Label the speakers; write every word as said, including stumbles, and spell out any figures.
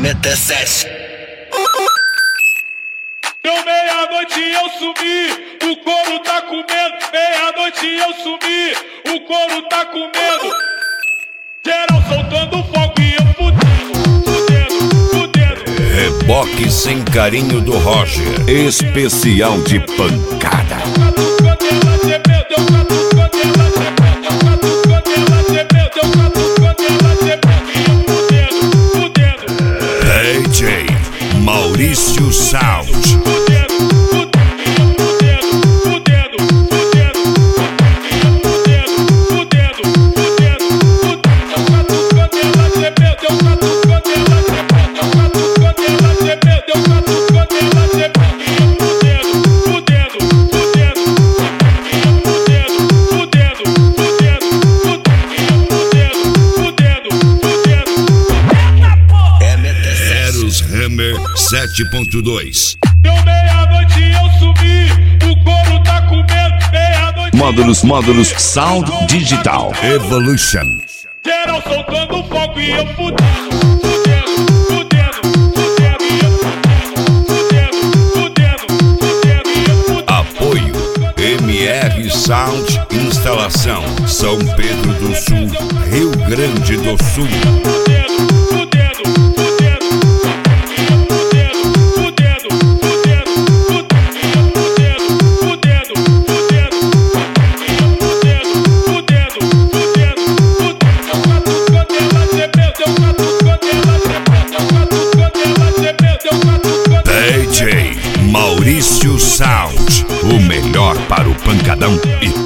Speaker 1: M T sete.
Speaker 2: Deu meia-noite eu sumi, o couro tá comendo. Meia-noite eu sumi, o couro tá comendo. Geral soltando fogo e eu fudendo, fudendo, fudendo.
Speaker 3: Reboque sem carinho do Roger, especial de pancada. D J Maurício Sound. sete ponto dois.
Speaker 2: Deu meia-noite eu subi, o couro tá comendo. Meia-noite.
Speaker 3: Módulos, módulos, Sound Digital Evolution.
Speaker 2: Geral soltando fogo e eu fudendo, fudendo, fudendo, fudendo, fudendo, fudendo.
Speaker 3: Apoio M R Sound Instalação, São Pedro do Sul, Rio Grande do Sul. D J Maurício Sound, o melhor para o pancadão e